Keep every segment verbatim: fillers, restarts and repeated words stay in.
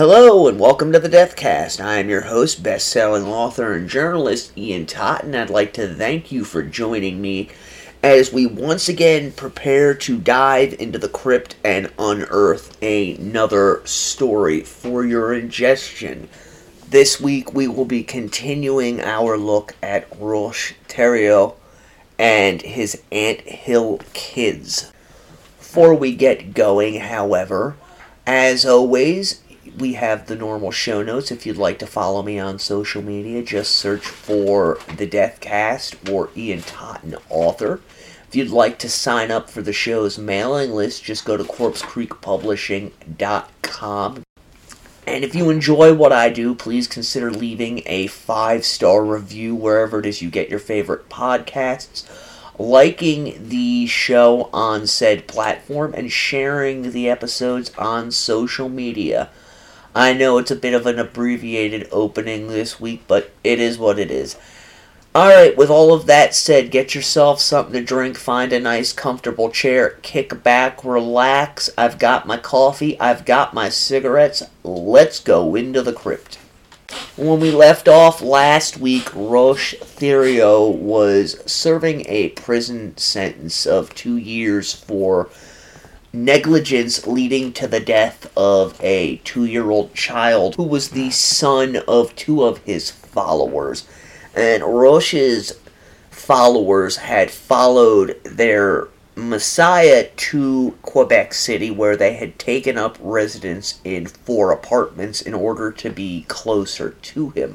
Hello and welcome to the Deathcast. I am your host, best-selling author and journalist Ian Totten. I'd like to thank you for joining me as we once again prepare to dive into the crypt and unearth another story for your ingestion. This week we will be continuing our look at Roche Thériault and his Ant Hill Kids. Before we get going, however, as always, we have the normal show notes. If you'd like to follow me on social media, just search for The Deathcast or Ian Totten Author. If you'd like to sign up for the show's mailing list, just go to corpse creek publishing dot com. And if you enjoy what I do, please consider leaving a five-star review wherever it is you get your favorite podcasts, liking the show on said platform, and sharing the episodes on social media. I know it's a bit of an abbreviated opening this week, but it is what it is. Alright, with all of that said, get yourself something to drink, find a nice comfortable chair, kick back, relax. I've got my coffee, I've got my cigarettes. Let's go into the crypt. When we left off last week, Roche Thériault was serving a prison sentence of two years for negligence leading to the death of a two-year-old child who was the son of two of his followers. And Roche's followers had followed their Messiah to Quebec City, where they had taken up residence in four apartments in order to be closer to him.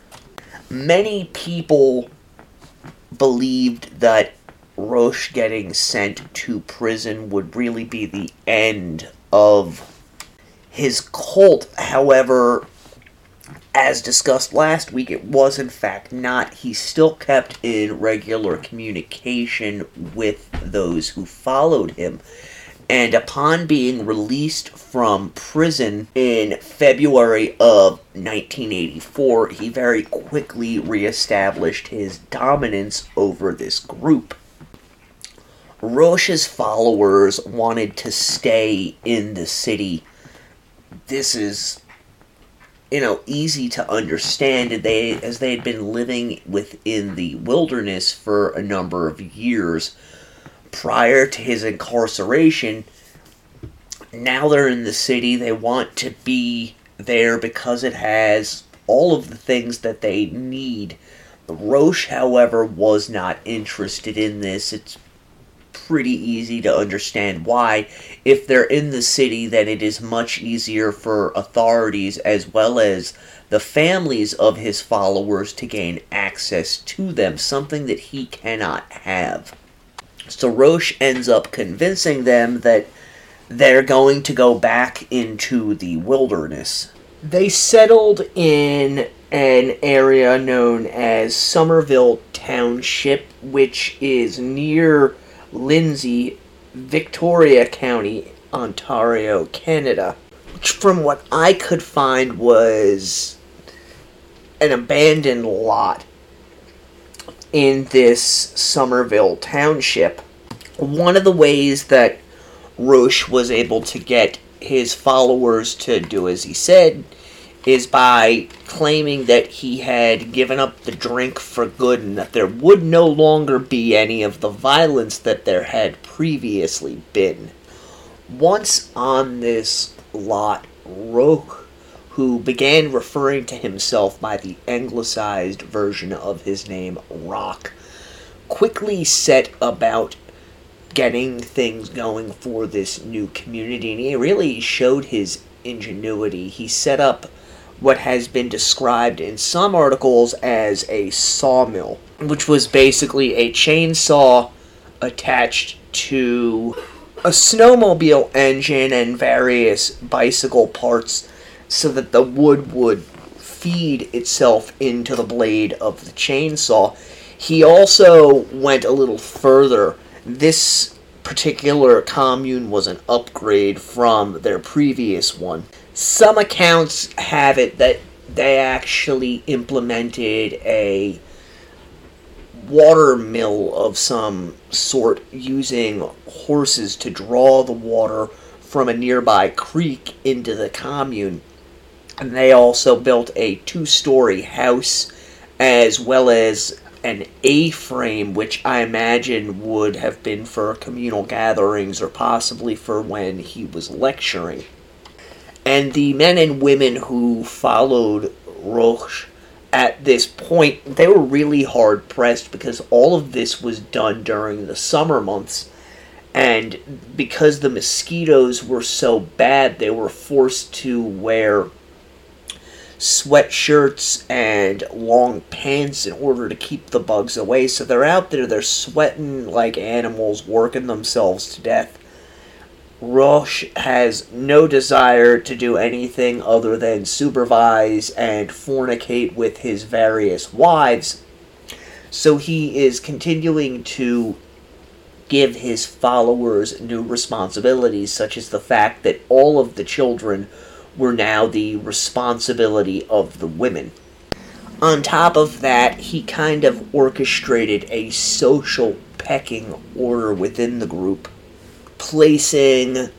Many people believed that Roche getting sent to prison would really be the end of his cult. However, as discussed last week, it was in fact not. He still kept in regular communication with those who followed him. And upon being released from prison in February of nineteen eighty-four, he very quickly reestablished his dominance over this group. Roche's followers wanted to stay in the city. This is, you know, easy to understand. They, as they had been living within the wilderness for a number of years prior to his incarceration. Now they're in the city. They want to be there because it has all of the things that they need. Roche, however, was not interested in this. It's pretty easy to understand why. If they're in the city, then it is much easier for authorities as well as the families of his followers to gain access to them, something that he cannot have. So Roche ends up convincing them that they're going to go back into the wilderness. They settled in an area known as Somerville Township, which is near Lindsay, Victoria County, Ontario, Canada, which from what I could find was an abandoned lot in this Somerville Township. One of the ways that Roche was able to get his followers to do as he said is by claiming that he had given up the drink for good and that there would no longer be any of the violence that there had previously been. Once on this lot, Roche, who began referring to himself by the anglicized version of his name, Rock, quickly set about getting things going for this new community, and he really showed his ingenuity. He set up what has been described in some articles as a sawmill, which was basically a chainsaw attached to a snowmobile engine and various bicycle parts so that the wood would feed itself into the blade of the chainsaw. He also went a little further. This particular commune was an upgrade from their previous one. Some accounts have it that they actually implemented a water mill of some sort using horses to draw the water from a nearby creek into the commune. And they also built a two-story house as well as an A-frame, which I imagine would have been for communal gatherings or possibly for when he was lecturing. And the men and women who followed Roche at this point, they were really hard-pressed because all of this was done during the summer months. And because the mosquitoes were so bad, they were forced to wear sweatshirts and long pants in order to keep the bugs away. So they're out there, they're sweating like animals, working themselves to death. Roche has no desire to do anything other than supervise and fornicate with his various wives. So he is continuing to give his followers new responsibilities, such as the fact that all of the children were now the responsibility of the women. On top of that, he kind of orchestrated a social pecking order within the group, placing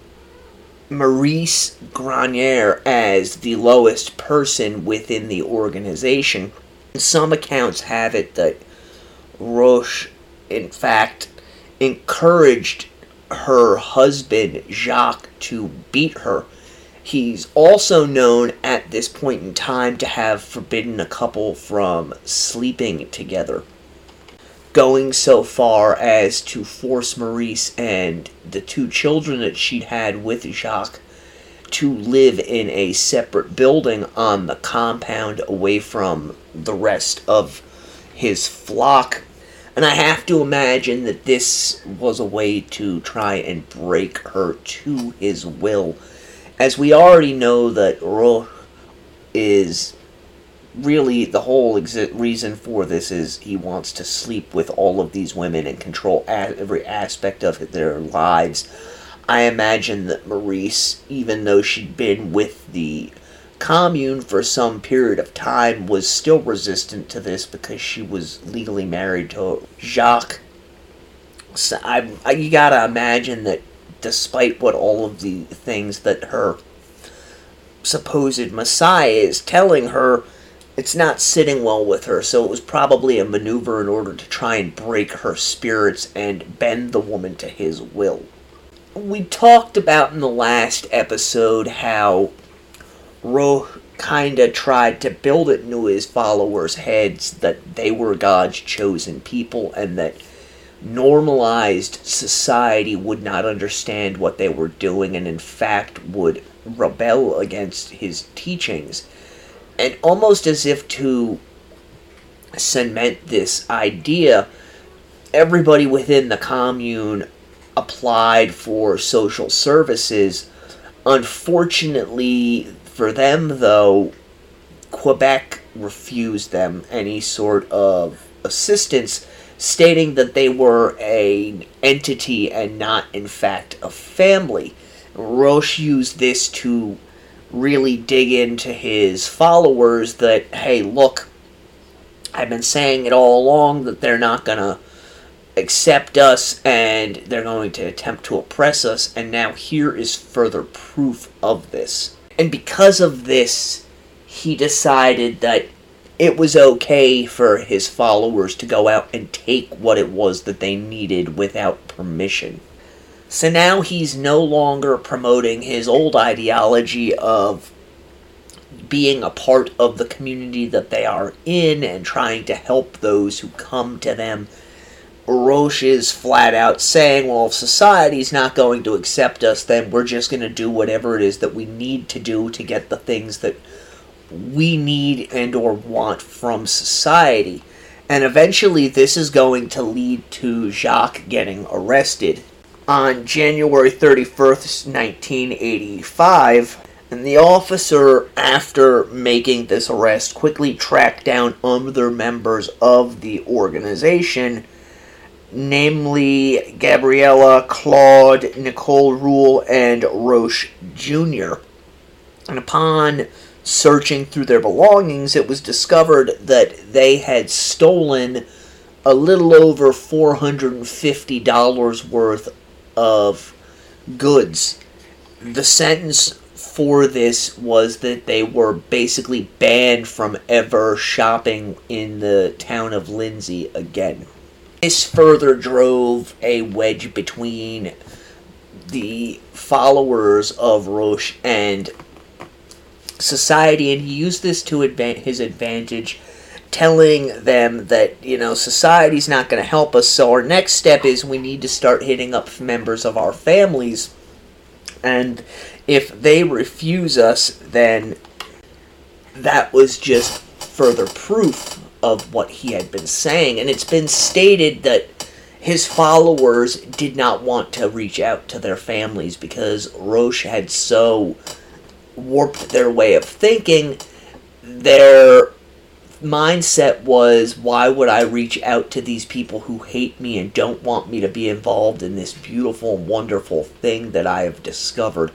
Maurice Granier as the lowest person within the organization. Some accounts have it that Roche, in fact, encouraged her husband, Jacques, to beat her. He's also known at this point in time to have forbidden a couple from sleeping together, going so far as to force Maurice and the two children that she'd had with Jacques to live in a separate building on the compound away from the rest of his flock. And I have to imagine that this was a way to try and break her to his will, as we already know that Roche is really, the whole exi- reason for this is he wants to sleep with all of these women and control a- every aspect of their lives. I imagine that Maurice, even though she'd been with the commune for some period of time, was still resistant to this because she was legally married to Jacques. So I, I, you gotta imagine that despite what all of the things that her supposed messiah is telling her, it's not sitting well with her, so it was probably a maneuver in order to try and break her spirits and bend the woman to his will. We talked about in the last episode how Roche kinda tried to build it into his followers' heads that they were God's chosen people and that normalized society would not understand what they were doing and in fact would rebel against his teachings. And almost as if to cement this idea, everybody within the commune applied for social services. Unfortunately for them, though, Quebec refused them any sort of assistance, stating that they were an entity and not, in fact, a family. Roche used this to really dig into his followers that, hey, look, I've been saying it all along that they're not going to accept us and they're going to attempt to oppress us, and now here is further proof of this. And because of this, he decided that it was okay for his followers to go out and take what it was that they needed without permission. So now he's no longer promoting his old ideology of being a part of the community that they are in and trying to help those who come to them. Roche is flat out saying, well, if society's not going to accept us, then we're just going to do whatever it is that we need to do to get the things that we need and or want from society. And eventually this is going to lead to Jacques getting arrested on January thirty-first, nineteen eighty-five. And the officer, after making this arrest, quickly tracked down other members of the organization, namely Gabriella, Claude, Nicole Rule, and Roche Junior And upon searching through their belongings, it was discovered that they had stolen a little over four hundred fifty dollars worth of goods. The sentence for this was that they were basically banned from ever shopping in the town of Lindsay again. This further drove a wedge between the followers of Roche and society, and he used this to adva- his advantage, telling them that, you know, society's not going to help us, so our next step is we need to start hitting up members of our families, and if they refuse us, then that was just further proof of what he had been saying. And it's been stated that his followers did not want to reach out to their families because Roche had so warped their way of thinking. Their mindset was, why would I reach out to these people who hate me and don't want me to be involved in this beautiful and wonderful thing that I have discovered?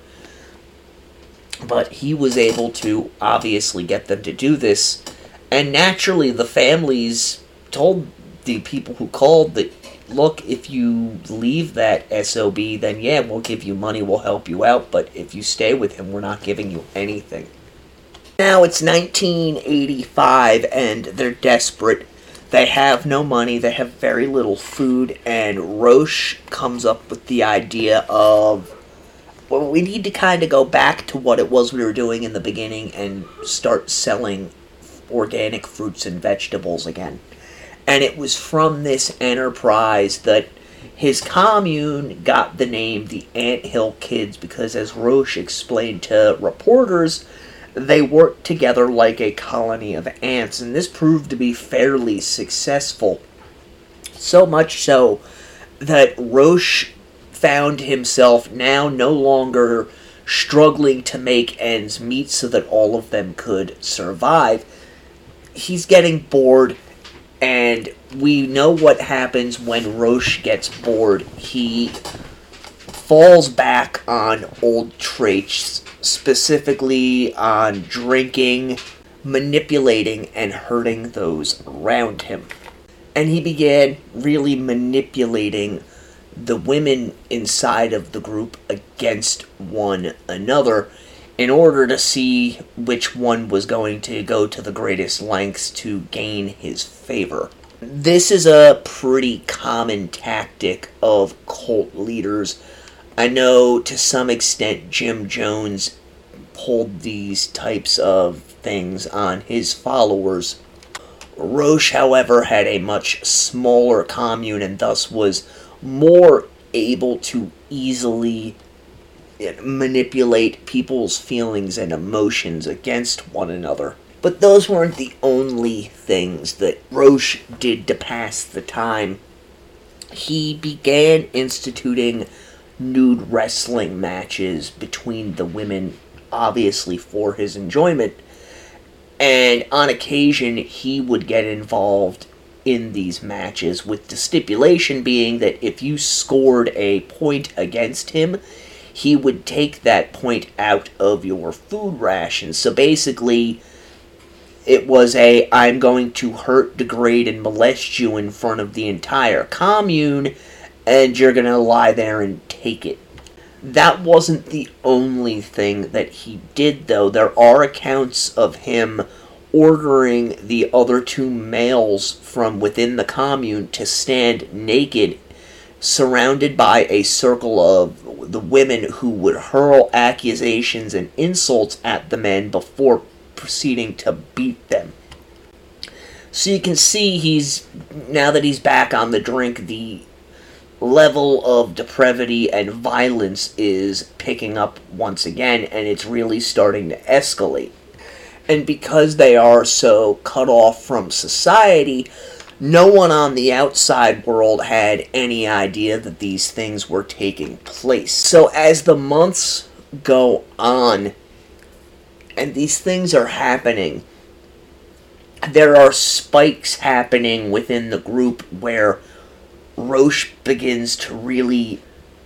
But he was able to obviously get them to do this, and naturally the families told the people who called that, look, if you leave that S O B, then yeah, we'll give you money, we'll help you out, but if you stay with him, we're not giving you anything. Now it's nineteen eighty-five, and they're desperate. They have no money, they have very little food, and Roche comes up with the idea of, well, we need to kind of go back to what it was we were doing in the beginning and start selling organic fruits and vegetables again. And it was from this enterprise that his commune got the name the Anthill Kids, because as Roche explained to reporters, they worked together like a colony of ants, and this proved to be fairly successful. So much so that Roche found himself now no longer struggling to make ends meet so that all of them could survive. He's getting bored, and we know what happens when Roche gets bored. He falls back on old traits, specifically on drinking, manipulating, and hurting those around him. And he began really manipulating the women inside of the group against one another in order to see which one was going to go to the greatest lengths to gain his favor. This is a pretty common tactic of cult leaders. I know to some extent Jim Jones pulled these types of things on his followers. Roche, however, had a much smaller commune and thus was more able to easily manipulate people's feelings and emotions against one another. But those weren't the only things that Roche did to pass the time. He began instituting nude wrestling matches between the women, obviously for his enjoyment, and on occasion he would get involved in these matches, with the stipulation being that if you scored a point against him, he would take that point out of your food ration. So basically, it was a, I'm going to hurt, degrade, and molest you in front of the entire commune, and you're going to lie there and take it. That wasn't the only thing that he did, though. There are accounts of him ordering the other two males from within the commune to stand naked, surrounded by a circle of the women who would hurl accusations and insults at the men before proceeding to beat them. So you can see he's, now that he's back on the drink, the level of depravity and violence is picking up once again, and it's really starting to escalate. And because they are so cut off from society, no one on the outside world had any idea that these things were taking place. So as the months go on, and these things are happening, there are spikes happening within the group where Roche begins to really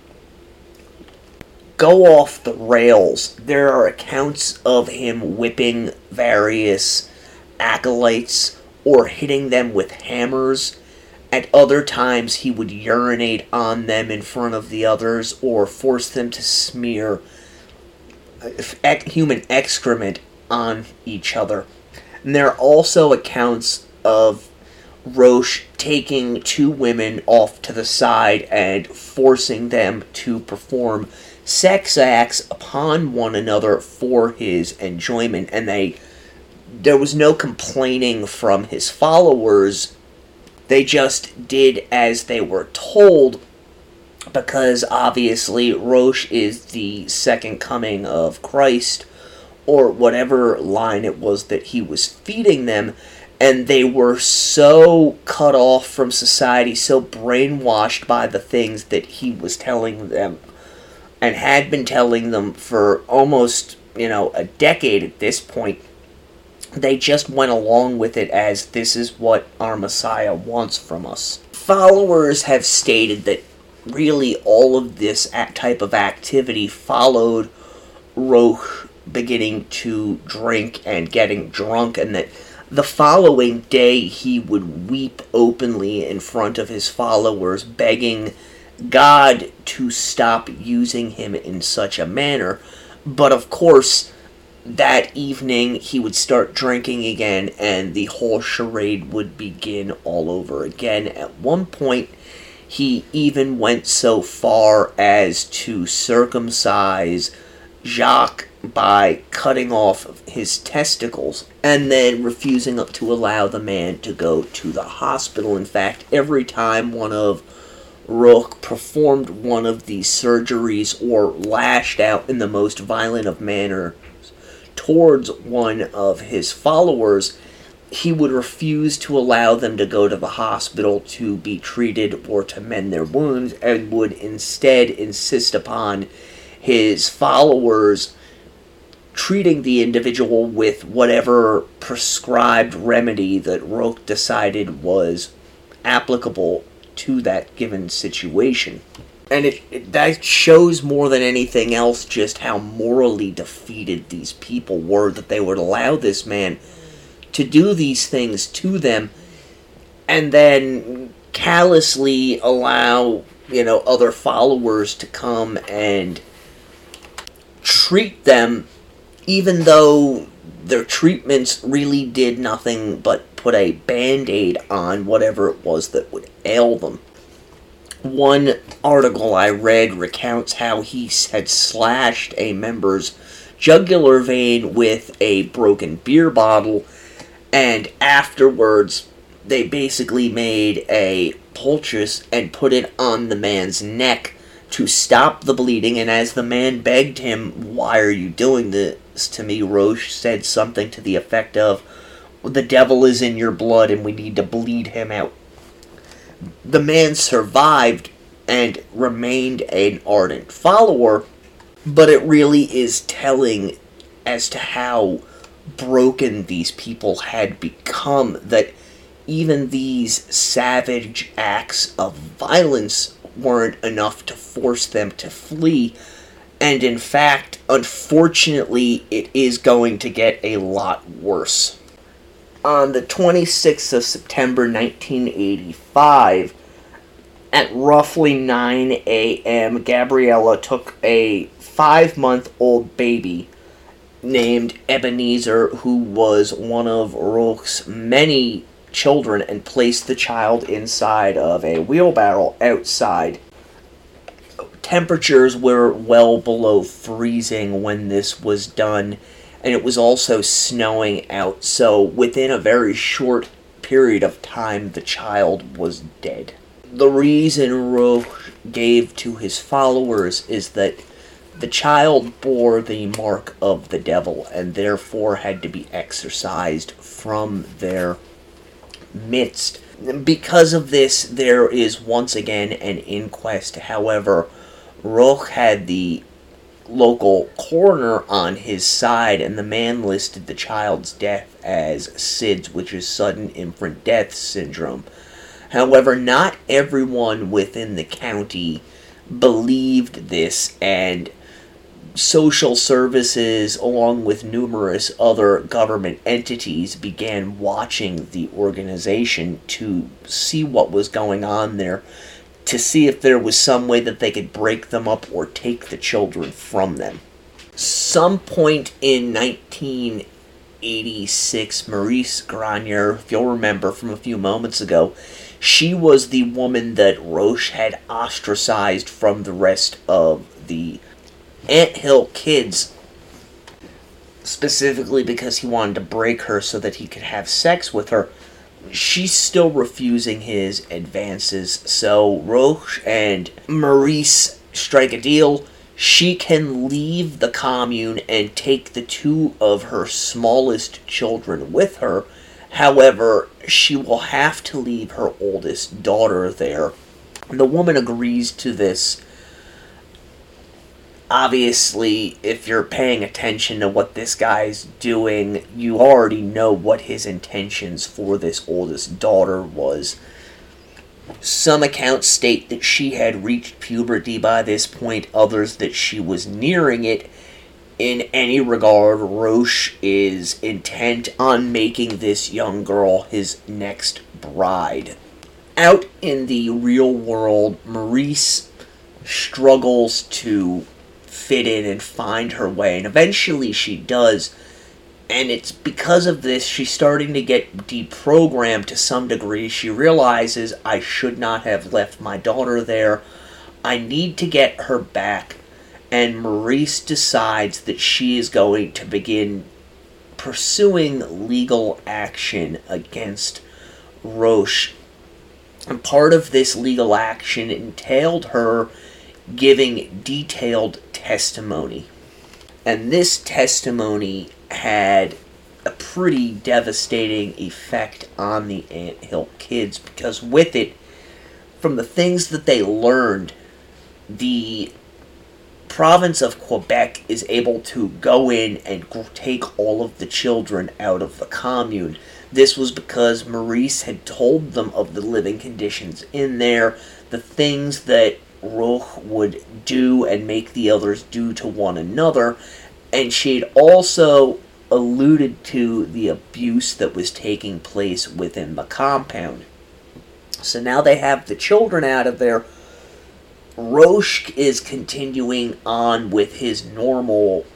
go off the rails. There are accounts of him whipping various acolytes or hitting them with hammers. At other times, he would urinate on them in front of the others or force them to smear ec- human excrement on each other. And there are also accounts of Roche taking two women off to the side and forcing them to perform sex acts upon one another for his enjoyment, and they there was no complaining from his followers. They just did as they were told, because obviously Roche is the second coming of Christ, or whatever line it was that he was feeding them, and they were so cut off from society, so brainwashed by the things that he was telling them, and had been telling them for almost, you know, a decade at this point. They just went along with it as this is what our Messiah wants from us. Followers have stated that really all of this type of activity followed Roch beginning to drink and getting drunk, and that the following day he would weep openly in front of his followers, begging God to stop using him in such a manner. But of course, that evening he would start drinking again, and the whole charade would begin all over again. At one point, he even went so far as to circumcise Jacques by cutting off his testicles and then refusing to allow the man to go to the hospital. In fact, every time one of Roch performed one of these surgeries or lashed out in the most violent of manners towards one of his followers, he would refuse to allow them to go to the hospital to be treated or to mend their wounds, and would instead insist upon his followers treating the individual with whatever prescribed remedy that Roch decided was applicable to that given situation. And it, it that shows more than anything else just how morally defeated these people were, that they would allow this man to do these things to them and then callously allow, you know, other followers to come and treat them, even though their treatments really did nothing but put a band-aid on whatever it was that would ail them. One article I read recounts how he had slashed a member's jugular vein with a broken beer bottle, and afterwards they basically made a poultice and put it on the man's neck to stop the bleeding, and as the man begged him, "Why are you doing this to me?" Roche said something to the effect of, "The devil is in your blood and we need to bleed him out." The man survived and remained an ardent follower, but it really is telling as to how broken these people had become, that even these savage acts of violence weren't enough to force them to flee, and in fact, unfortunately, it is going to get a lot worse. On the twenty-sixth of September nineteen eighty-five, at roughly nine a.m., Gabriella took a five-month-old baby named Ebenezer, who was one of Roch's many children, and placed the child inside of a wheelbarrow outside. Temperatures were well below freezing when this was done, and it was also snowing out, so within a very short period of time, the child was dead. The reason Roch gave to his followers is that the child bore the mark of the devil, and therefore had to be exorcised from their midst. Because of this, there is once again an inquest. However, Roch had the local coroner on his side, and the man listed the child's death as S I D S, which is sudden infant death syndrome. However, not everyone within the county believed this, and social services, along with numerous other government entities, began watching the organization to see what was going on there, to see if there was some way that they could break them up or take the children from them. Some point in nineteen eighty-six, Maurice Granier, if you'll remember from a few moments ago, she was the woman that Roche had ostracized from the rest of the Anthill kids, specifically because he wanted to break her so that he could have sex with her. She's still refusing his advances, so Roche and Maurice strike a deal. She can leave the commune and take the two of her smallest children with her. However, she will have to leave her oldest daughter there. The woman agrees to this. Obviously, if you're paying attention to what this guy's doing, you already know what his intentions for this oldest daughter was. Some accounts state that she had reached puberty by this point, others that she was nearing it. In any regard, Roche is intent on making this young girl his next bride. Out in the real world, Maurice struggles to fit in and find her way, and eventually she does. And it's because of this she's starting to get deprogrammed to some degree. She realizes, I should not have left my daughter there. I need to get her back. And Maurice decides that she is going to begin pursuing legal action against Roche. And part of this legal action entailed her giving detailed testimony. And this testimony had a pretty devastating effect on the Anthill kids, because with it, from the things that they learned, the province of Quebec is able to go in and take all of the children out of the commune. This was because Maurice had told them of the living conditions in there, the things that Roche would do and make the others do to one another, and she had also alluded to the abuse that was taking place within the compound. So now they have the children out of there. Roche is continuing on with his normal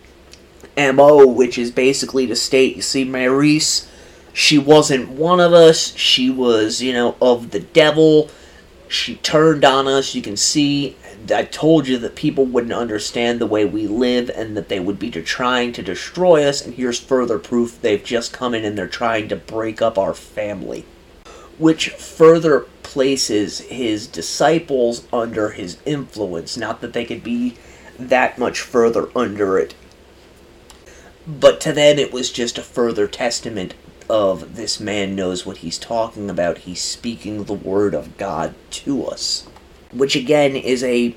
M O, which is basically to state, you see, Maurice, she wasn't one of us. She was, you know, of the devil. She turned on us. You can see, I told you that people wouldn't understand the way we live and that they would be trying to destroy us, and here's further proof. They've just come in and they're trying to break up our family. Which further places his disciples under his influence. Not that they could be that much further under it, but to them it was just a further testament of this man knows what he's talking about. He's speaking the word of God to us. Which again is a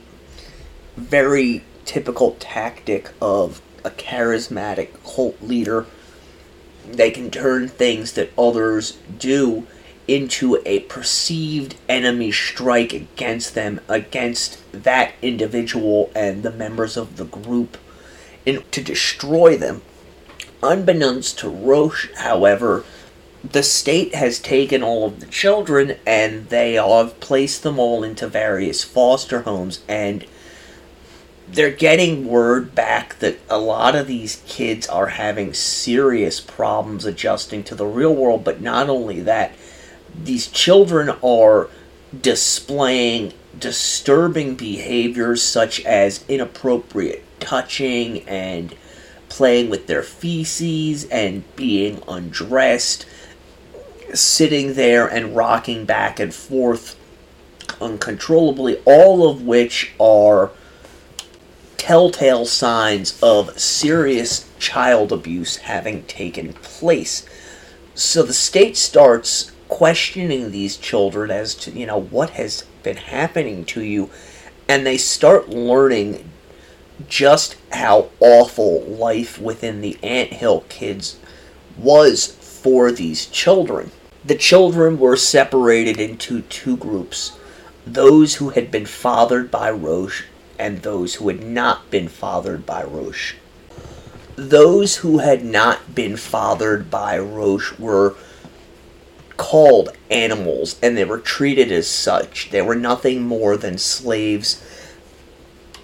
very typical tactic of a charismatic cult leader. They can turn things that others do into a perceived enemy strike against them, against that individual and the members of the group, and to destroy them. Unbeknownst to Roche, however, the state has taken all of the children and they have placed them all into various foster homes, and they're getting word back that a lot of these kids are having serious problems adjusting to the real world. But not only that, these children are displaying disturbing behaviors such as inappropriate touching and playing with their feces and being undressed, sitting there and rocking back and forth uncontrollably, all of which are telltale signs of serious child abuse having taken place. So the state starts questioning these children as to, you know, what has been happening to you, and they start learning just how awful life within the Anthill kids was for these children. The children were separated into two groups: those who had been fathered by Roche and those who had not been fathered by Roche. Those who had not been fathered by Roche were called animals, and they were treated as such. They were nothing more than slaves.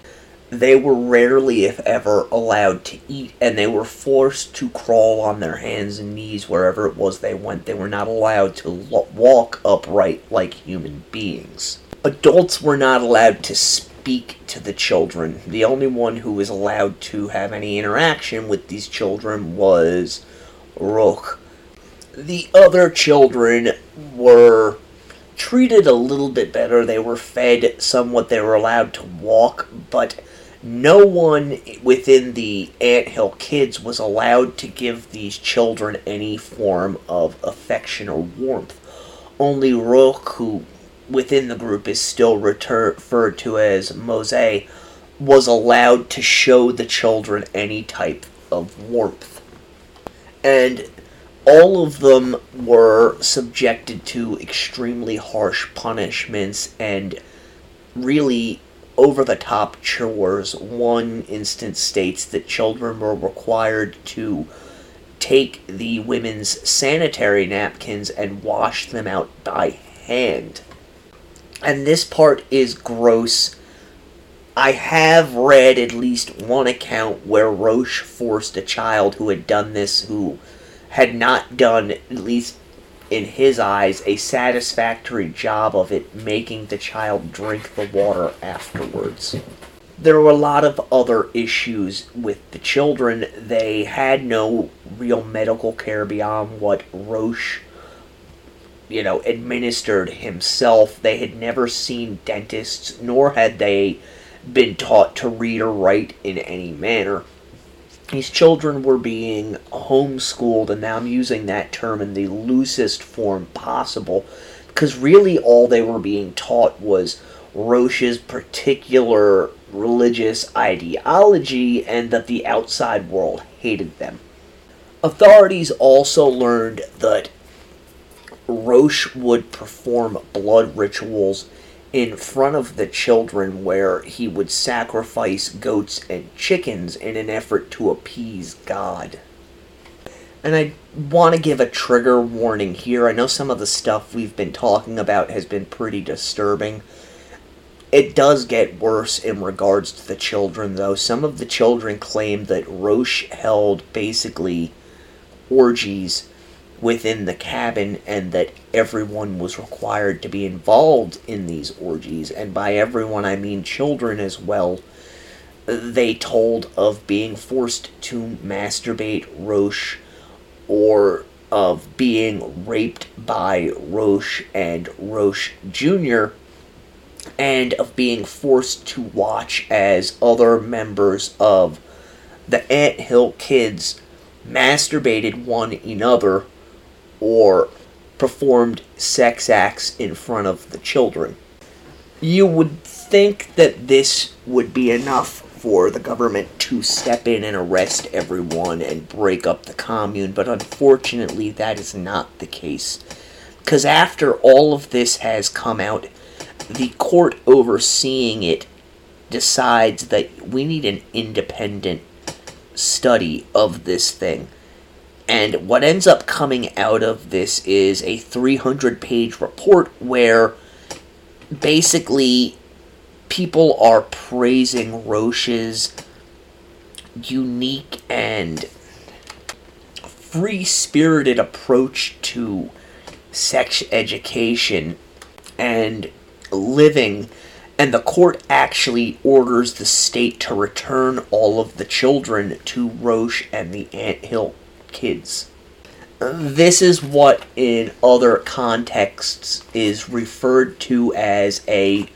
They were rarely, if ever, allowed to eat, and they were forced to crawl on their hands and knees wherever it was they went. They were not allowed to lo- walk upright like human beings. Adults were not allowed to speak to the children. The only one who was allowed to have any interaction with these children was Roch. The other children were treated a little bit better. They were fed somewhat. They were allowed to walk, but no one within the Anthill Kids was allowed to give these children any form of affection or warmth. Only Roch, who within the group is still refer- referred to as Mose, was allowed to show the children any type of warmth. And all of them were subjected to extremely harsh punishments and really over-the-top chores. One instance states that children were required to take the women's sanitary napkins and wash them out by hand. And this part is gross. I have read at least one account where Roche forced a child who had done this, who had not done, at least in his eyes, a satisfactory job of it, making the child drink the water afterwards. There were a lot of other issues with the children. They had no real medical care beyond what Roche, you know, administered himself. They had never seen dentists, nor had they been taught to read or write in any manner. These children were being homeschooled, and now I'm using that term in the loosest form possible, because really all they were being taught was Roche's particular religious ideology, and that the outside world hated them. Authorities also learned that Roche would perform blood rituals in front of the children, where he would sacrifice goats and chickens in an effort to appease God. And I want to give a trigger warning here. I know some of the stuff we've been talking about has been pretty disturbing. It does get worse in regards to the children, though. Some of the children claim that Roche held basically orgies within the cabin, and that everyone was required to be involved in these orgies. And by everyone, I mean children as well. They told of being forced to masturbate Roche, or of being raped by Roche and Roche Junior, and of being forced to watch as other members of the Anthill Kids masturbated one another or performed sex acts in front of the children. You would think that this would be enough for the government to step in and arrest everyone and break up the commune, but unfortunately that is not the case. Because after all of this has come out, the court overseeing it decides that we need an independent study of this thing. And what ends up coming out of this is a three hundred page report where basically people are praising Roche's unique and free-spirited approach to sex education and living, and the court actually orders the state to return all of the children to Roche and the Anthill Kids. This is what in other contexts is referred to as a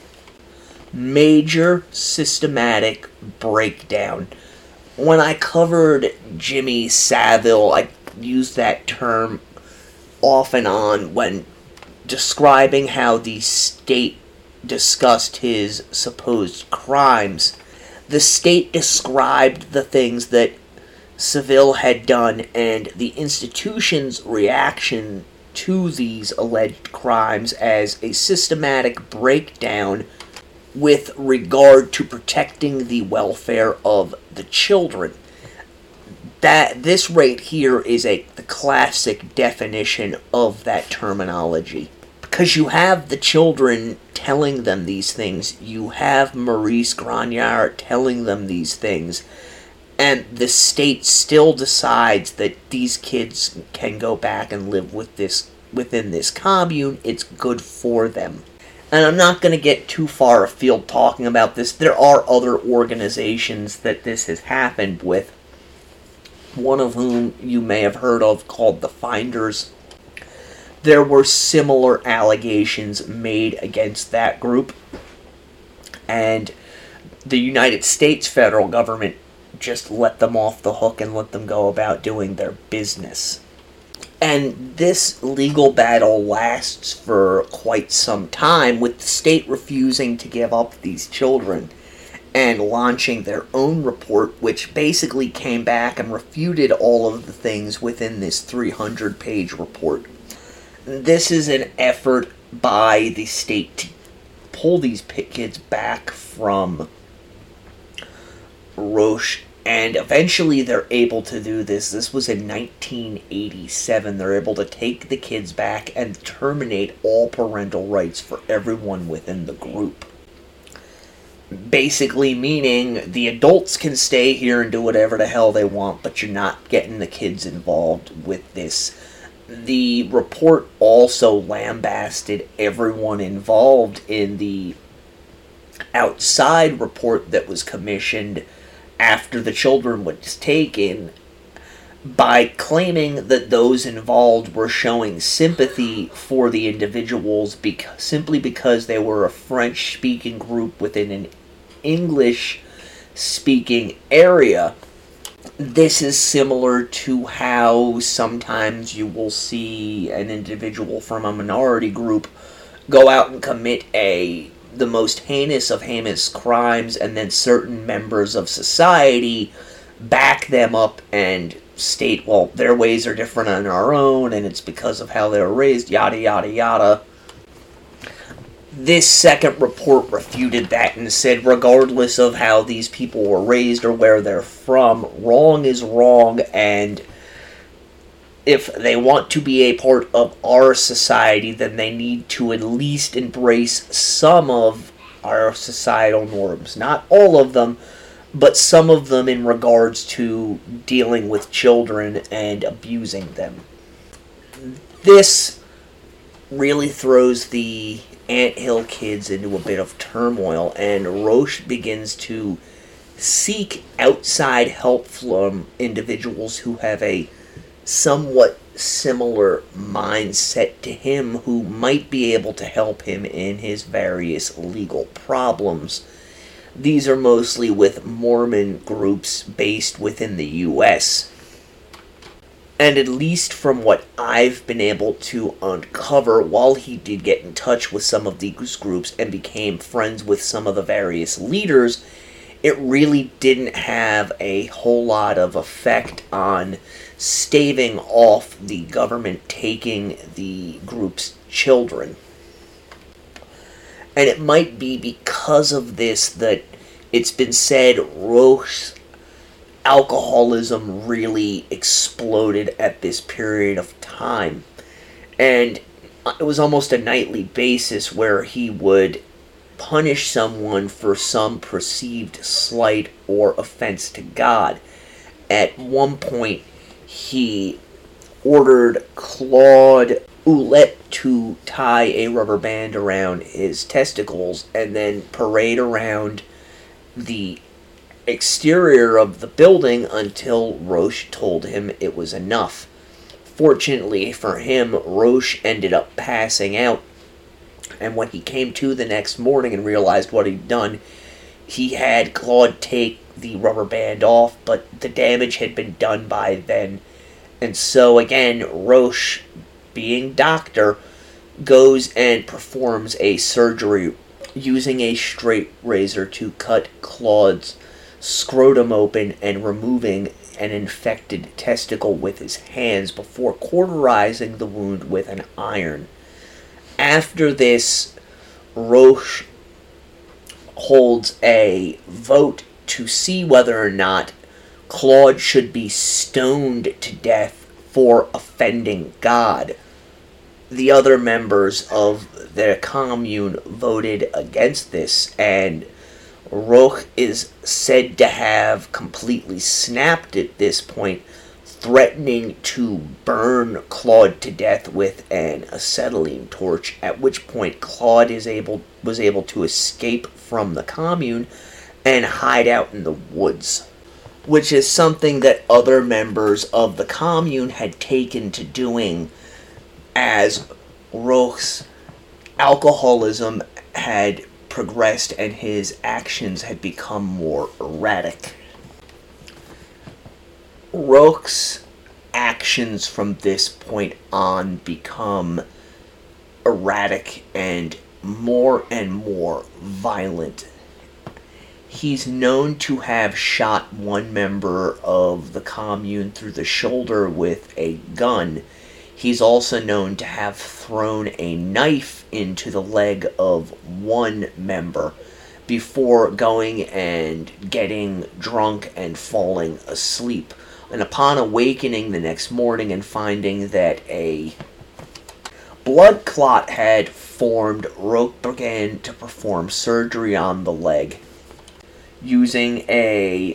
major systematic breakdown. When I covered Jimmy Savile, I used that term off and on when describing how the state discussed his supposed crimes. The state described the things that Savile had done and the institution's reaction to these alleged crimes as a systematic breakdown with regard to protecting the welfare of the children. That this right here is a the classic definition of that terminology. Because you have the children telling them these things. You have Maurice Grognard telling them these things. And the state still decides that these kids can go back and live with this within this commune. It's good for them. And I'm not going to get too far afield talking about this. There are other organizations that this has happened with. One of whom you may have heard of, called the Finders. There were similar allegations made against that group. And the United States federal government just let them off the hook and let them go about doing their business. And this legal battle lasts for quite some time, with the state refusing to give up these children and launching their own report, which basically came back and refuted all of the things within this three hundred page report. This is an effort by the state to pull these kids back from Roche. And eventually they're able to do this. This was in nineteen eighty-seven. They're able to take the kids back and terminate all parental rights for everyone within the group. Basically meaning the adults can stay here and do whatever the hell they want, but you're not getting the kids involved with this. The report also lambasted everyone involved in the outside report that was commissioned after the children was taken, by claiming that those involved were showing sympathy for the individuals bec- simply because they were a French-speaking group within an English-speaking area. This is similar to how sometimes you will see an individual from a minority group go out and commit a the most heinous of heinous crimes, and then certain members of society back them up and state, well, their ways are different than our own, and it's because of how they were raised, yada yada yada. This second report refuted that and said, regardless of how these people were raised or where they're from, wrong is wrong, and if they want to be a part of our society, then they need to at least embrace some of our societal norms. Not all of them, but some of them in regards to dealing with children and abusing them. This really throws the Anthill kids into a bit of turmoil, and Roche begins to seek outside help from individuals who have a somewhat similar mindset to him, who might be able to help him in his various legal problems. These are mostly with Mormon groups based within the U S And at least from what I've been able to uncover, while he did get in touch with some of these groups and became friends with some of the various leaders, it really didn't have a whole lot of effect on staving off the government taking the group's children. And it might be because of this that it's been said Roche's alcoholism really exploded at this period of time. And it was almost a nightly basis where he would punish someone for some perceived slight or offense to God. At one point, he ordered Claude Ouellet to tie a rubber band around his testicles and then parade around the exterior of the building until Roche told him it was enough. Fortunately for him, Roche ended up passing out, and when he came to the next morning and realized what he'd done, he had Claude take the rubber band off, but the damage had been done by then. And so again, Roche, being doctor, goes and performs a surgery using a straight razor to cut Claude's scrotum open and removing an infected testicle with his hands before cauterizing the wound with an iron. After this, Roche holds a vote to see whether or not Claude should be stoned to death for offending God. the other members of their commune voted against this, and Roch is said to have completely snapped at this point, threatening to burn Claude to death with an acetylene torch, at which point Claude is able was able to escape from the commune and hide out in the woods, which is something that other members of the commune had taken to doing as Roch's alcoholism had progressed and his actions had become more erratic. Roch's actions from this point on become erratic and more and more violent. He's known to have shot one member of the commune through the shoulder with a gun. He's also known to have thrown a knife into the leg of one member before going and getting drunk and falling asleep. And upon awakening the next morning and finding that a blood clot had formed, Roch began to perform surgery on the leg using a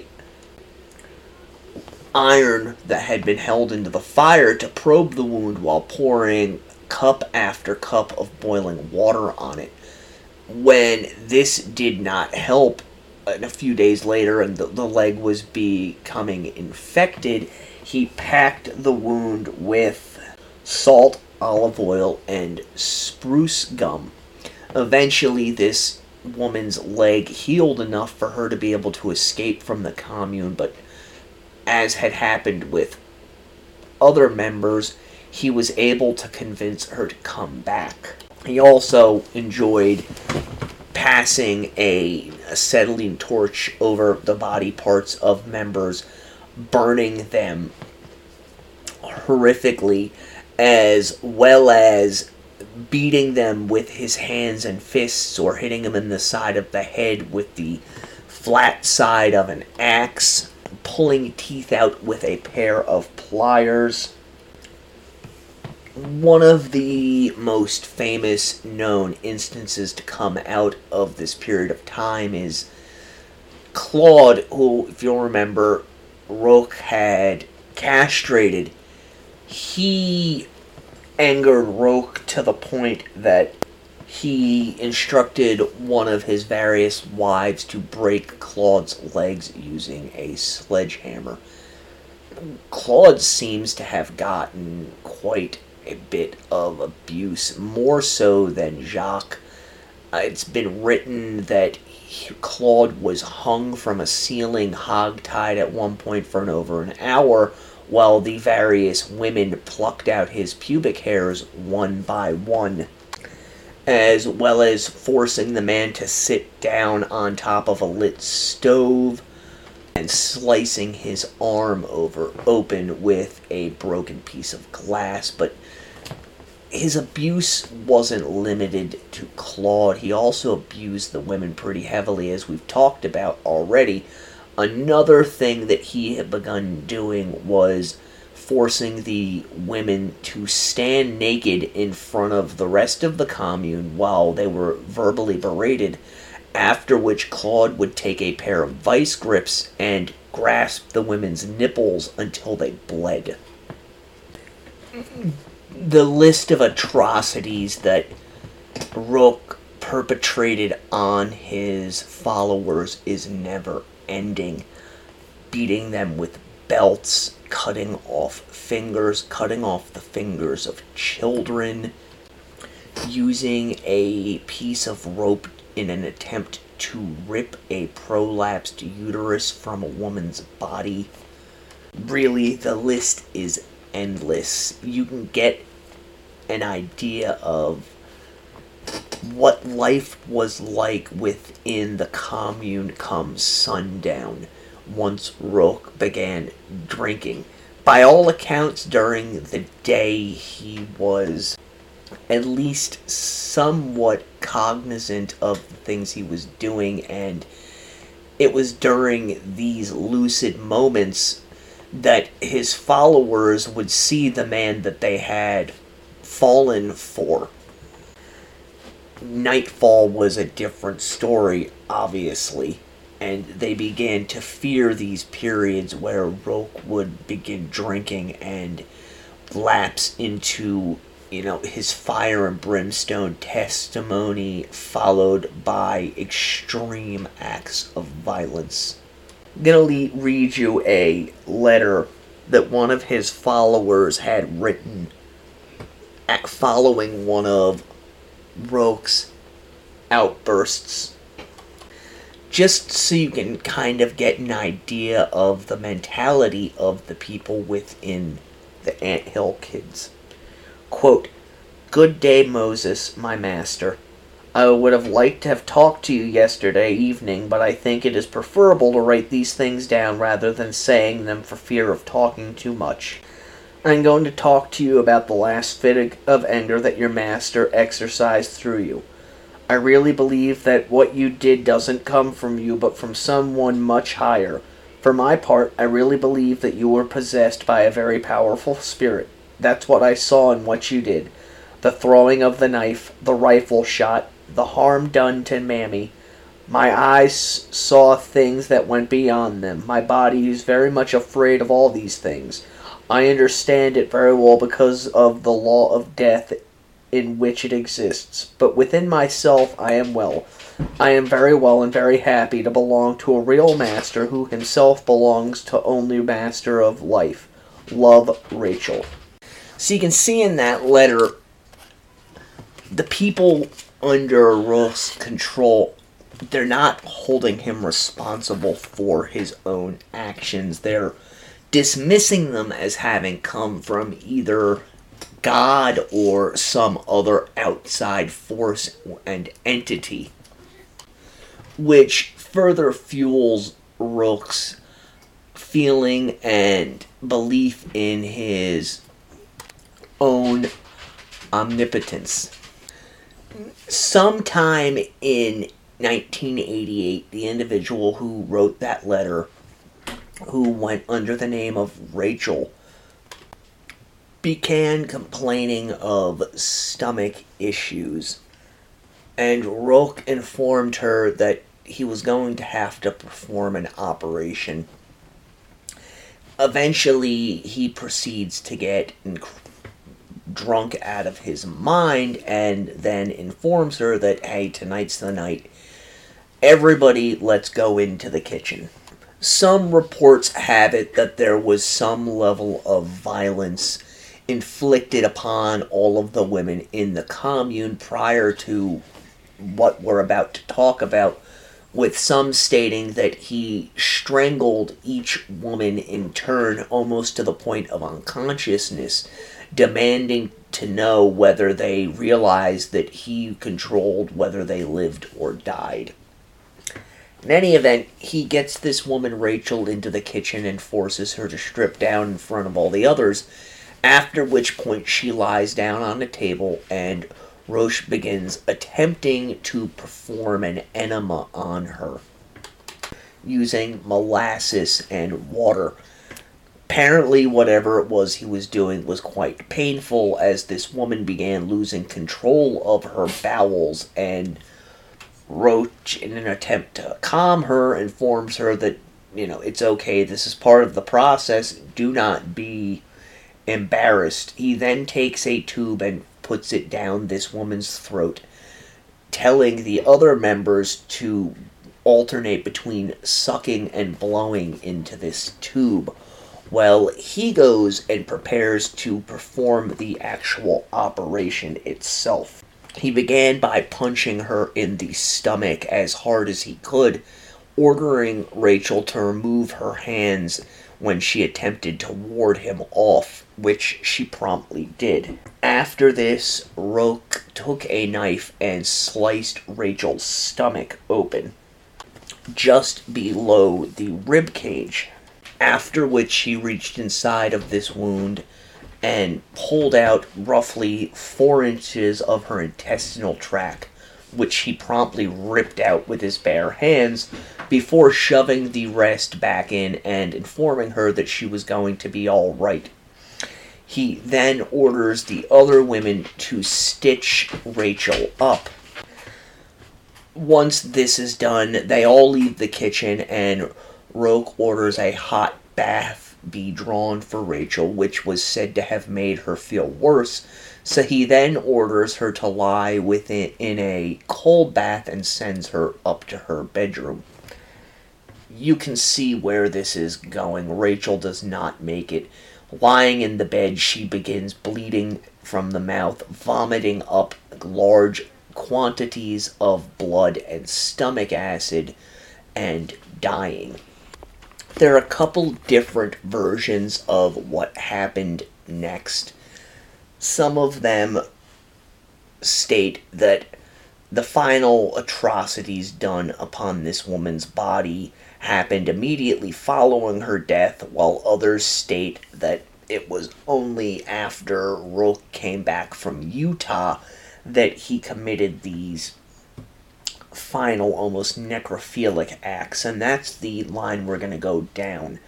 iron that had been held into the fire to probe the wound while pouring cup after cup of boiling water on it. When this did not help, and a few days later and the, the leg was becoming infected, he packed the wound with salt, olive oil, and spruce gum. Eventually, this woman's leg healed enough for her to be able to escape from the commune, but as had happened with other members, he was able to convince her to come back. He also enjoyed passing a acetylene torch over the body parts of members, burning them horrifically, as well as beating them with his hands and fists or hitting them in the side of the head with the flat side of an axe, pulling teeth out with a pair of pliers. One of the most famous known instances to come out of this period of time is Claude, who, if you'll remember, Roch had castrated. He angered Roch to the point that he instructed one of his various wives to break Claude's legs using a sledgehammer. Claude seems to have gotten quite a bit of abuse, more so than Jacques. Uh, it's been written that he, Claude was hung from a ceiling hogtied at one point for an over an hour, while the various women plucked out his pubic hairs one by one, as well as forcing the man to sit down on top of a lit stove and slicing his arm over open with a broken piece of glass. But his abuse wasn't limited to Claude. He also abused the women pretty heavily, as we've talked about already. Another thing that he had begun doing was forcing the women to stand naked in front of the rest of the commune while they were verbally berated, after which Claude would take a pair of vice grips and grasp the women's nipples until they bled. The list of atrocities that Roch perpetrated on his followers is never ending. Beating them with belts, cutting off fingers, cutting off the fingers of children, using a piece of rope in an attempt to rip a prolapsed uterus from a woman's body. Really, the list is endless. You can get an idea of what life was like within the commune come sundown once Roch began drinking. By all accounts, during the day he was at least somewhat cognizant of the things he was doing, and it was during these lucid moments that his followers would see the man that they had fallen for. Nightfall was a different story, obviously, and they began to fear these periods where Roke would begin drinking and lapse into, you know, his fire and brimstone testimony, followed by extreme acts of violence. I'm going to read you a letter that one of his followers had written at following one of Roke's outbursts, just so you can kind of get an idea of the mentality of the people within the Anthill Kids. Quote, "Good day, Moses, my master. I would have liked to have talked to you yesterday evening, but I think it is preferable to write these things down rather than saying them for fear of talking too much. I'm going to talk to you about the last fit of anger that your master exercised through you. I really believe that what you did doesn't come from you, but from someone much higher. For my part, I really believe that you were possessed by a very powerful spirit. That's what I saw in what you did. The throwing of the knife, the rifle shot, the harm done to Mammy. My eyes saw things that went beyond them. My body is very much afraid of all these things. I understand it very well because of the law of death in which it exists. But within myself I am well. I am very well and very happy to belong to a real master who himself belongs to only master of life. Love, Rachel." So you can see in that letter, the people under Roke's control, they're not holding him responsible for his own actions. They're dismissing them as having come from either God or some other outside force and entity, which further fuels Roke's feeling and belief in his own omnipotence. Sometime in nineteen eighty-eight, the individual who wrote that letter, who went under the name of Rachel, began complaining of stomach issues, and Roke informed her that he was going to have to perform an operation. Eventually, he proceeds to get inc- drunk out of his mind and then informs her that, hey, tonight's the night. Everybody, let's go into the kitchen. Some reports have it that there was some level of violence inflicted upon all of the women in the commune prior to what we're about to talk about, with some stating that he strangled each woman in turn almost to the point of unconsciousness, demanding to know whether they realized that he controlled whether they lived or died. In any event, he gets this woman Rachel into the kitchen and forces her to strip down in front of all the others, after which point she lies down on a table and Roche begins attempting to perform an enema on her, using molasses and water. Apparently, whatever it was he was doing was quite painful, as this woman began losing control of her bowels, and Roche, in an attempt to calm her, informs her that, you know, it's okay, this is part of the process, do not be embarrassed. He then takes a tube and puts it down this woman's throat, telling the other members to alternate between sucking and blowing into this tube, while he goes and prepares to perform the actual operation itself. He began by punching her in the stomach as hard as he could, ordering Rachel to remove her hands when she attempted to ward him off, which she promptly did. After this, Roke took a knife and sliced Rachel's stomach open, just below the rib cage, after which he reached inside of this wound and pulled out roughly four inches of her intestinal tract, which he promptly ripped out with his bare hands, before shoving the rest back in and informing her that she was going to be all right. He then orders the other women to stitch Rachel up. Once this is done, they all leave the kitchen, and Roque orders a hot bath be drawn for Rachel, which was said to have made her feel worse. So he then orders her to lie within in a cold bath and sends her up to her bedroom. You can see where this is going. Rachel does not make it. Lying in the bed, she begins bleeding from the mouth, vomiting up large quantities of blood and stomach acid, and dying. There are a couple different versions of what happened next. Some of them state that the final atrocities done upon this woman's body happened immediately following her death, while others state that it was only after Roque came back from Utah that he committed these final, almost necrophilic acts, and that's the line we're going to go down.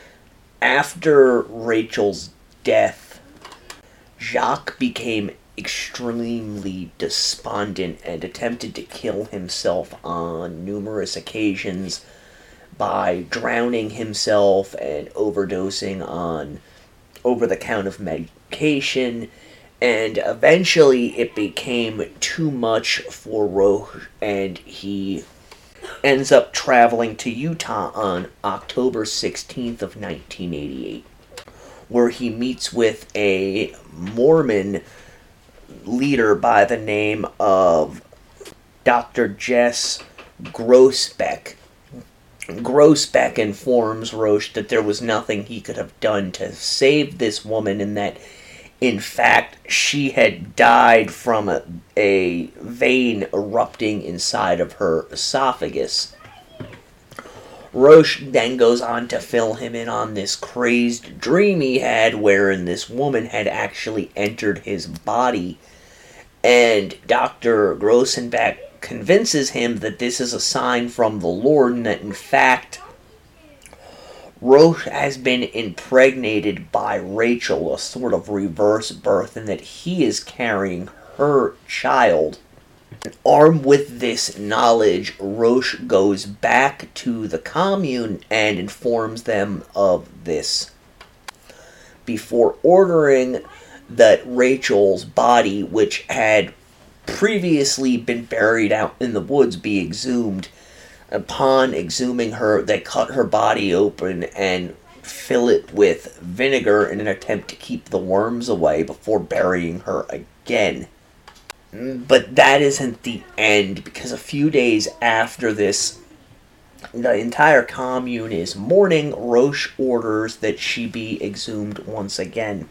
After Rachel's death, Jacques became extremely despondent and attempted to kill himself on numerous occasions by drowning himself and overdosing on over-the-counter medication, and eventually it became too much for Roque, and he ends up traveling to Utah on October sixteenth of nineteen eighty-eight, where he meets with a Mormon leader by the name of Doctor Jess Groesbeck. Groesbeck informs Roche that there was nothing he could have done to save this woman, and that in fact she had died from a, a vein erupting inside of her esophagus. Roche then goes on to fill him in on this crazed dream he had wherein this woman had actually entered his body, and Doctor Groesbeck convinces him that this is a sign from the Lord, and that in fact Roche has been impregnated by Rachel, a sort of reverse birth, and that he is carrying her child. Armed with this knowledge, Roche goes back to the commune and informs them of this, before ordering that Rachel's body, which had previously been buried out in the woods, be exhumed. Upon exhuming her, they cut her body open and fill it with vinegar in an attempt to keep the worms away before burying her again. But that isn't the end, because a few days after this, the entire commune is mourning. Roche orders that she be exhumed once again.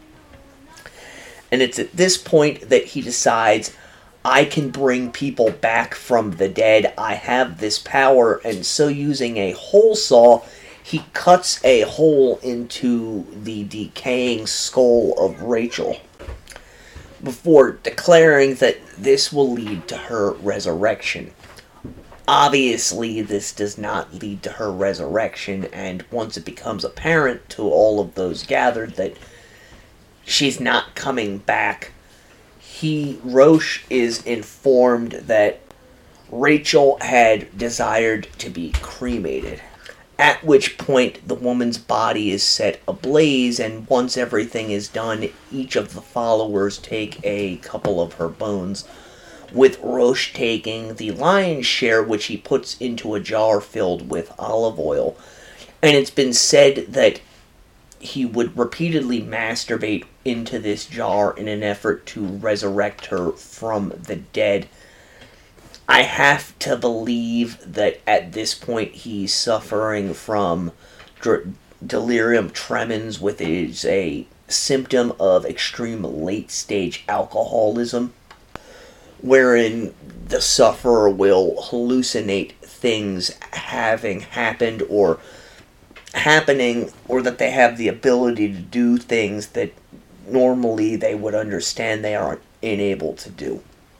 And it's at this point that he decides, I can bring people back from the dead. I have this power. And so, using a hole saw, he cuts a hole into the decaying skull of Rachel, before declaring that this will lead to her resurrection. Obviously, this does not lead to her resurrection, and once it becomes apparent to all of those gathered that she's not coming back, he, Roche, is informed that Rachel had desired to be cremated, at which point the woman's body is set ablaze, and once everything is done, each of the followers take a couple of her bones, with Roche taking the lion's share, which he puts into a jar filled with olive oil. And it's been said that he would repeatedly masturbate into this jar in an effort to resurrect her from the dead. I have to believe that at this point he's suffering from dr- delirium tremens, which is a symptom of extreme late-stage alcoholism, wherein the sufferer will hallucinate things having happened or happening, or that they have the ability to do things that normally they would understand they are unable to do.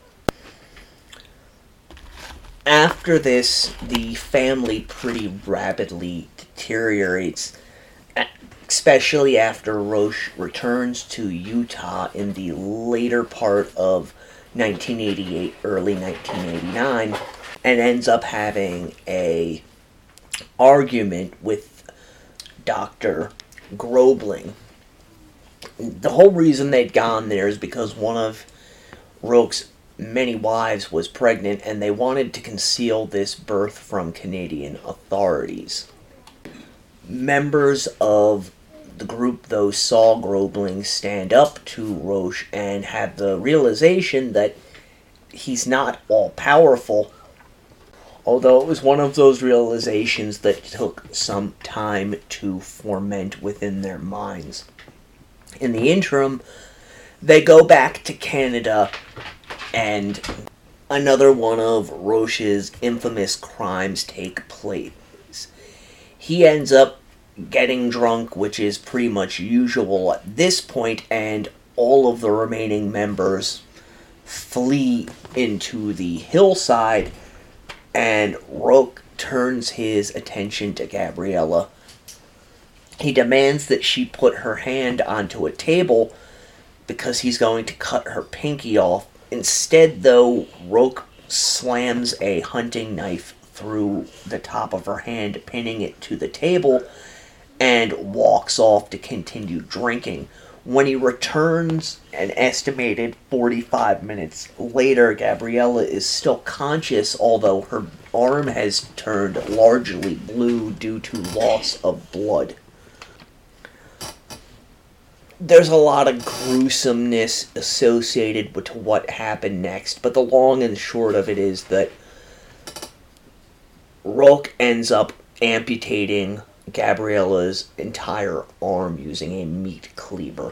After this, the family pretty rapidly deteriorates, especially after Roche returns to Utah in the later part of nineteen eighty-eight, early nineteen eighty-nine, and ends up having a argument with Doctor Grobling. The whole reason they'd gone there is because one of Roque's many wives was pregnant, and they wanted to conceal this birth from Canadian authorities. Members of the group, though, saw Grobling stand up to Roche and have the realization that he's not all-powerful, although it was one of those realizations that took some time to ferment within their minds. In the interim, they go back to Canada, and another one of Roche's infamous crimes take place. He ends up getting drunk, which is pretty much usual at this point, and all of the remaining members flee into the hillside, and Roque turns his attention to Gabriella. He demands that she put her hand onto a table because he's going to cut her pinky off. Instead, though, Roque slams a hunting knife through the top of her hand, pinning it to the table, and walks off to continue drinking. When he returns, an estimated forty-five minutes later, Gabriella is still conscious, although her arm has turned largely blue due to loss of blood. There's a lot of gruesomeness associated with what happened next, but the long and short of it is that Roque ends up amputating Gabriella's entire arm using a meat cleaver.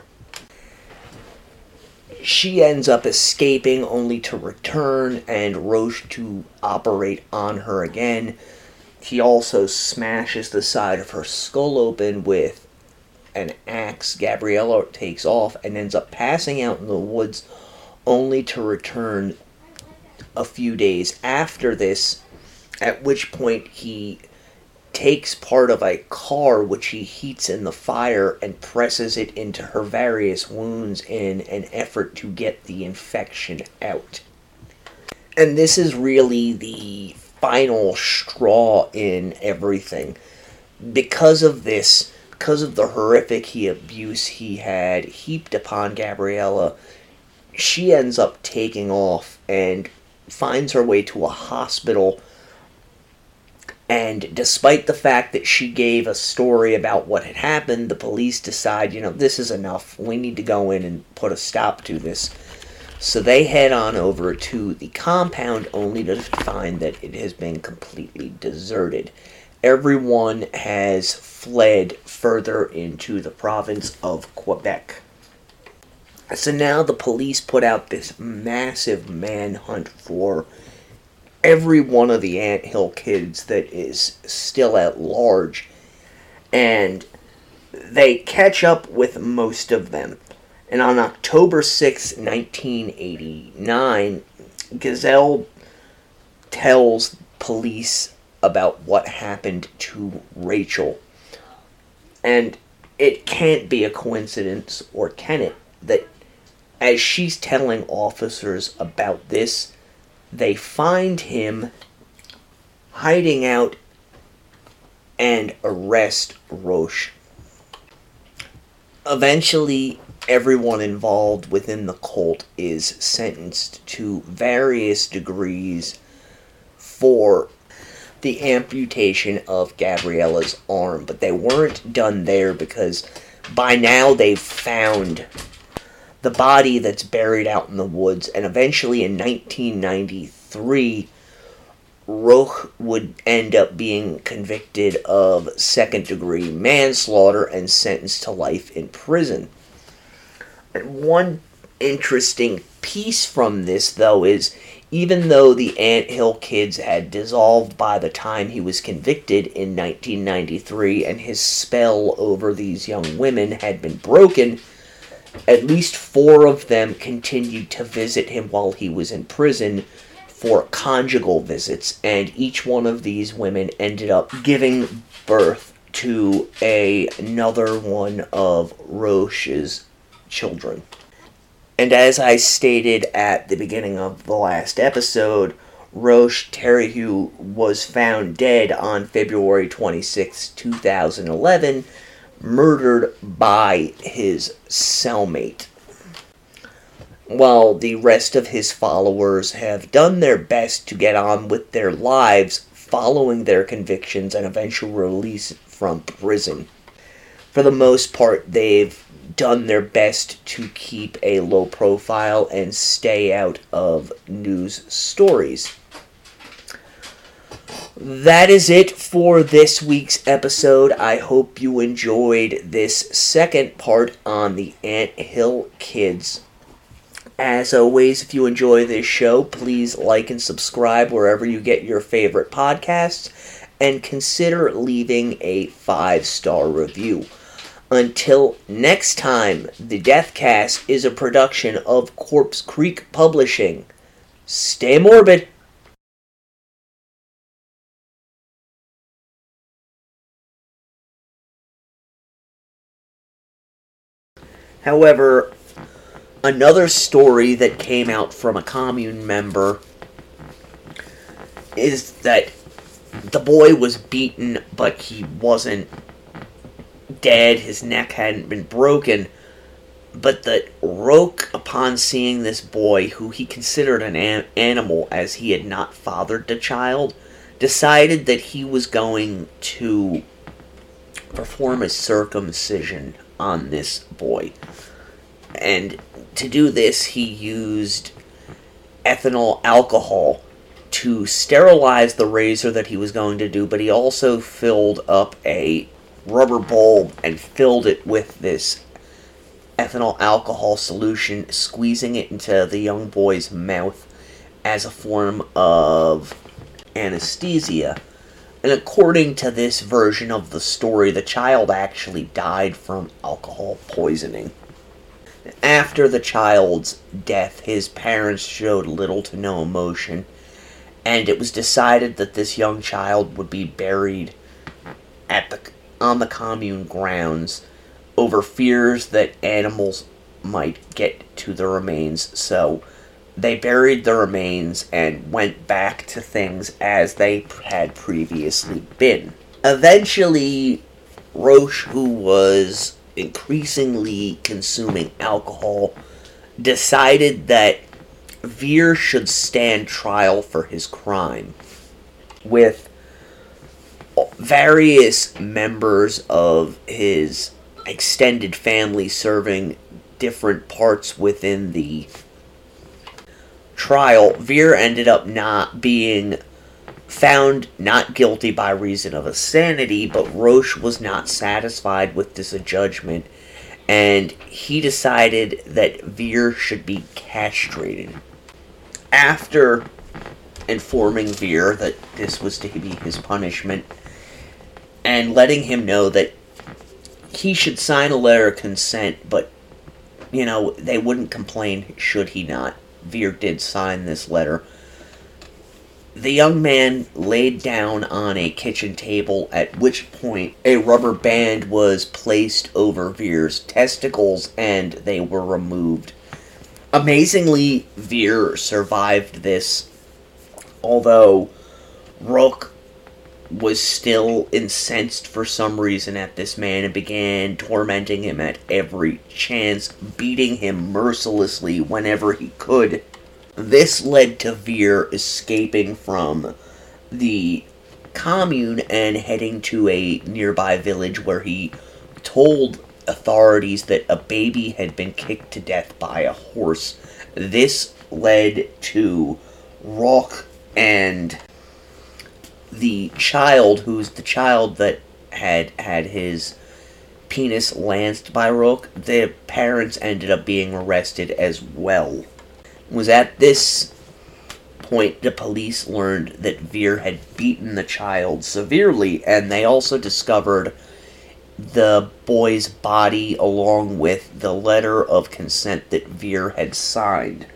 She ends up escaping only to return and Roche to operate on her again. He also smashes the side of her skull open with an axe. Gabriella takes off and ends up passing out in the woods, only to return a few days after this, at which point he takes part of a car which he heats in the fire and presses it into her various wounds in an effort to get the infection out. And this is really the final straw in everything. Because of this, because of the horrific abuse he had heaped upon Gabriella, she ends up taking off and finds her way to a hospital. And despite the fact that she gave a story about what had happened, the police decide, you know, this is enough. We need to go in and put a stop to this. So they head on over to the compound, only to find that it has been completely deserted. Everyone has fled further into the province of Quebec. So now the police put out this massive manhunt for every one of the Anthill kids that is still at large, and they catch up with most of them. And on October sixth, nineteen eighty-nine, Gazelle tells police about what happened to Rachel. And it can't be a coincidence, or can it, that as she's telling officers about this, they find him hiding out and arrest Roche. Eventually, everyone involved within the cult is sentenced to various degrees for the amputation of Gabriella's arm, but they weren't done there because by now they've found the body that's buried out in the woods, and eventually in nineteen ninety-three, Roque would end up being convicted of second-degree manslaughter and sentenced to life in prison. And one interesting piece from this, though, is even though the Anthill kids had dissolved by the time he was convicted in nineteen ninety-three, and his spell over these young women had been broken, at least four of them continued to visit him while he was in prison for conjugal visits, and each one of these women ended up giving birth to a, another one of Roche's children. And as I stated at the beginning of the last episode, Roche Terahue was found dead on February twenty-sixth, two thousand eleven, murdered by his cellmate. While the rest of his followers have done their best to get on with their lives following their convictions and eventual release from prison. For the most part, they've done their best to keep a low profile and stay out of news stories. That is it for this week's episode. I hope you enjoyed this second part on the Ant Hill Kids. As always, if you enjoy this show, please like and subscribe wherever you get your favorite podcasts, and consider leaving a five-star review. Until next time, the Deathcast is a production of Corpse Creek Publishing. Stay morbid. However, another story that came out from a commune member is that the boy was beaten, but he wasn't dead. His neck hadn't been broken. But that Roque, upon seeing this boy, who he considered an an- animal as he had not fathered the child, decided that he was going to perform a circumcision on this boy. And to do this, he used ethanol alcohol to sterilize the razor that he was going to do, but he also filled up a rubber bulb and filled it with this ethanol alcohol solution, squeezing it into the young boy's mouth as a form of anesthesia. And according to this version of the story, the child actually died from alcohol poisoning. After the child's death, his parents showed little to no emotion, and it was decided that this young child would be buried at the on the commune grounds over fears that animals might get to the remains. So they buried the remains and went back to things as they had previously been. Eventually, Roche, who was increasingly consuming alcohol, decided that Vere should stand trial for his crime, with various members of his extended family serving different parts within the trial. Vere ended up not being found not guilty by reason of insanity, but Roche was not satisfied with this judgment, and he decided that Vere should be castrated. After informing Vere that this was to be his punishment, and letting him know that he should sign a letter of consent, but, you know, they wouldn't complain should he not. Vere did sign this letter. The young man laid down on a kitchen table, at which point a rubber band was placed over Vere's testicles and they were removed. Amazingly, Vere survived this, although Roque was still incensed for some reason at this man and began tormenting him at every chance, beating him mercilessly whenever he could. This led to Vere escaping from the commune and heading to a nearby village where he told authorities that a baby had been kicked to death by a horse. This led to Roque and the child, who's the child that had had his penis lanced by Roque. The parents ended up being arrested as well. It was at this point the police learned that Vere had beaten the child severely, and they also discovered the boy's body along with the letter of consent that Vere had signed.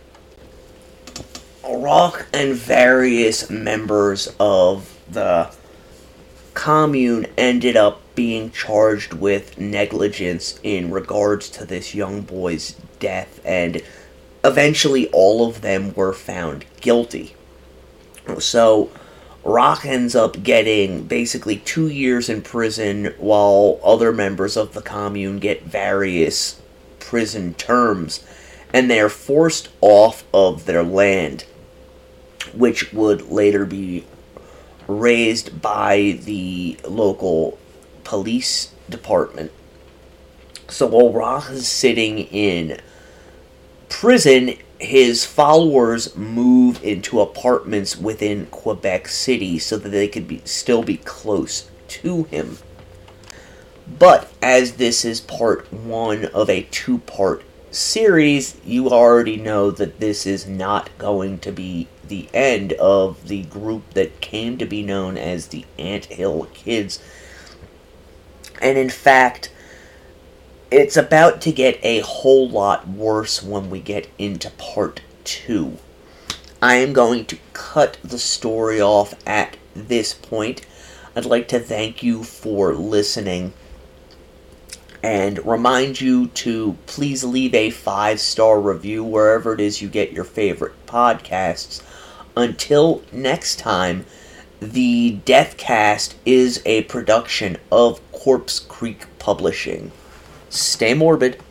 Roque and various members of the commune ended up being charged with negligence in regards to this young boy's death, and eventually all of them were found guilty. So Rock ends up getting basically two years in prison, while other members of the commune get various prison terms, and they are forced off of their land, which would later be raised by the local police department. So while Rock is sitting in prison, his followers move into apartments within Quebec City so that they could be still be close to him. But as this is part one of a two-part series, you already know that this is not going to be the end of the group that came to be known as the Ant Hill Kids. And in fact, it's about to get a whole lot worse when we get into part two. I am going to cut the story off at this point. I'd like to thank you for listening and remind you to please leave a five-star review wherever it is you get your favorite podcasts. Until next time, the Deathcast is a production of Corpse Creek Publishing. Stay morbid.